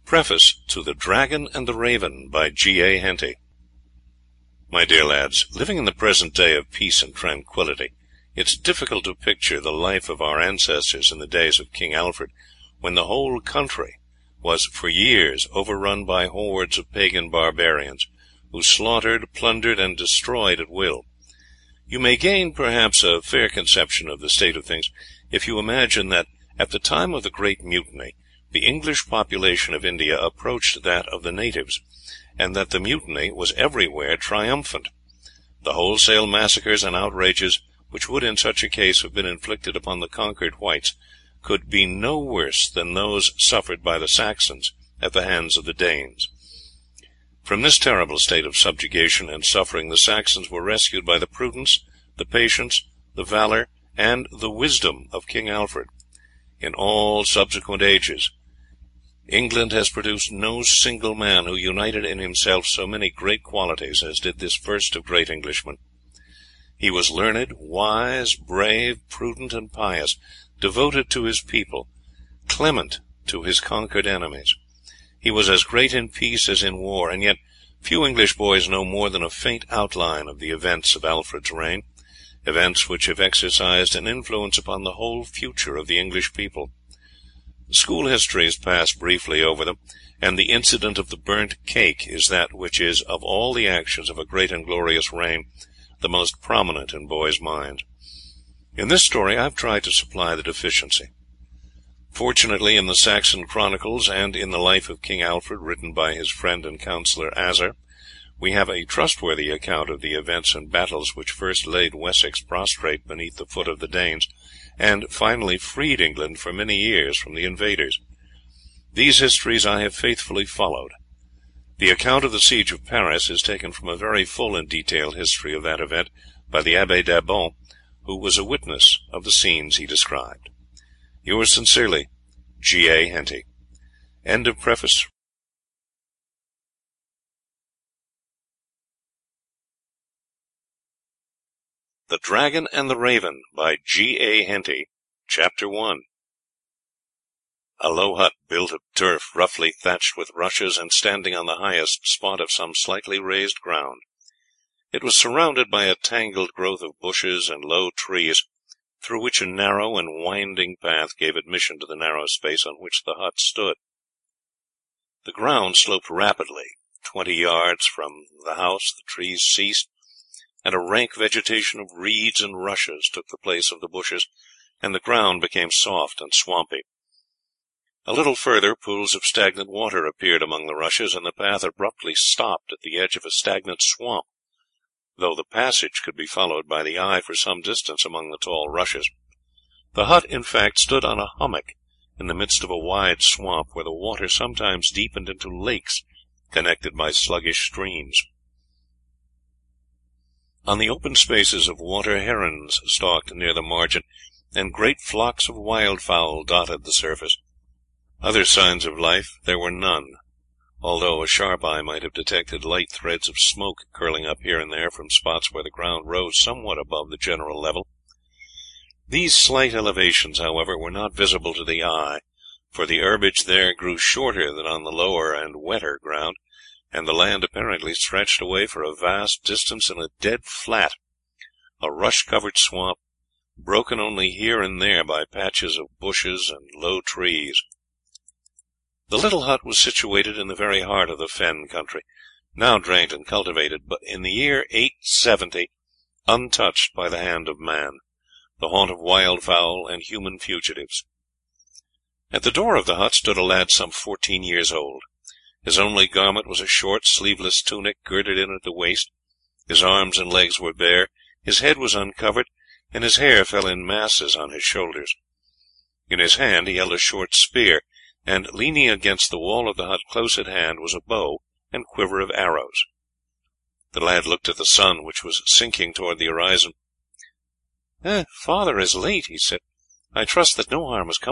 Preface to The Dragon and the Raven, by G. A. Henty. My dear lads, living in the present day of peace and tranquillity, it is difficult to picture the life of our ancestors in the days of King Alfred, when the whole country was for years overrun by hordes of pagan barbarians, who slaughtered, plundered, and destroyed at will. You may gain, perhaps, a fair conception of the state of things if you imagine that, at the time of the Great Mutiny, the English population of India approached that of the natives, and that the mutiny was everywhere triumphant. The wholesale massacres and outrages which would in such a case have been inflicted upon the conquered whites could be no worse than those suffered by the Saxons at the hands of the Danes. From this terrible state of subjugation and suffering the Saxons were rescued by the prudence, the patience, the valor, and the wisdom of King Alfred. In all subsequent ages, England has produced no single man who united in himself so many great qualities as did this first of great Englishmen. He was learned, wise, brave, prudent, and pious, devoted to his people, clement to his conquered enemies. He was as great in peace as in war, and yet few English boys know more than a faint outline of the events of Alfred's reign, events which have exercised an influence upon the whole future of the English people. School histories pass briefly over them, and the incident of the burnt cake is that which is, of all the actions of a great and glorious reign, the most prominent in boys' minds. In this story I have tried to supply the deficiency. Fortunately, in the Saxon Chronicles, and in the Life of King Alfred, written by his friend and counsellor Asser, we have a trustworthy account of the events and battles which first laid Wessex prostrate beneath the foot of the Danes, and finally freed England for many years from the invaders. These histories I have faithfully followed. The account of the siege of Paris is taken from a very full and detailed history of that event by the Abbé d'Abbon, who was a witness of the scenes he described. Yours sincerely, G. A. Henty. End of preface. The Dragon and the Raven, by G. A. Henty. Chapter 1. A low hut, built of turf, roughly thatched with rushes, and standing on the highest spot of some slightly raised ground. It was surrounded by a tangled growth of bushes and low trees, through which a narrow and winding path gave admission to the narrow space on which the hut stood. The ground sloped rapidly. 20 yards from the house the trees ceased, and a rank vegetation of reeds and rushes took the place of the bushes, and the ground became soft and swampy. A little further, pools of stagnant water appeared among the rushes, and the path abruptly stopped at the edge of a stagnant swamp, though the passage could be followed by the eye for some distance among the tall rushes. The hut, in fact, stood on a hummock in the midst of a wide swamp, where the water sometimes deepened into lakes connected by sluggish streams. On the open spaces of water herons stalked near the margin, and great flocks of wildfowl dotted the surface. Other signs of life there were none, although a sharp eye might have detected light threads of smoke curling up here and there from spots where the ground rose somewhat above the general level. These slight elevations, however, were not visible to the eye, for the herbage there grew shorter than on the lower and wetter ground, and the land apparently stretched away for a vast distance in a dead flat, a rush-covered swamp, broken only here and there by patches of bushes and low trees. The little hut was situated in the very heart of the fen country, now drained and cultivated, but in the year 870 untouched by the hand of man, the haunt of wildfowl and human fugitives. At the door of the hut stood a lad some 14 years old. His only garment was a short, sleeveless tunic, girded in at the waist. His arms and legs were bare, his head was uncovered, and his hair fell in masses on his shoulders. In his hand he held a short spear, and leaning against the wall of the hut close at hand was a bow and quiver of arrows. The lad looked at the sun, which was sinking toward the horizon. "Father is late," he said. "I trust that no harm has come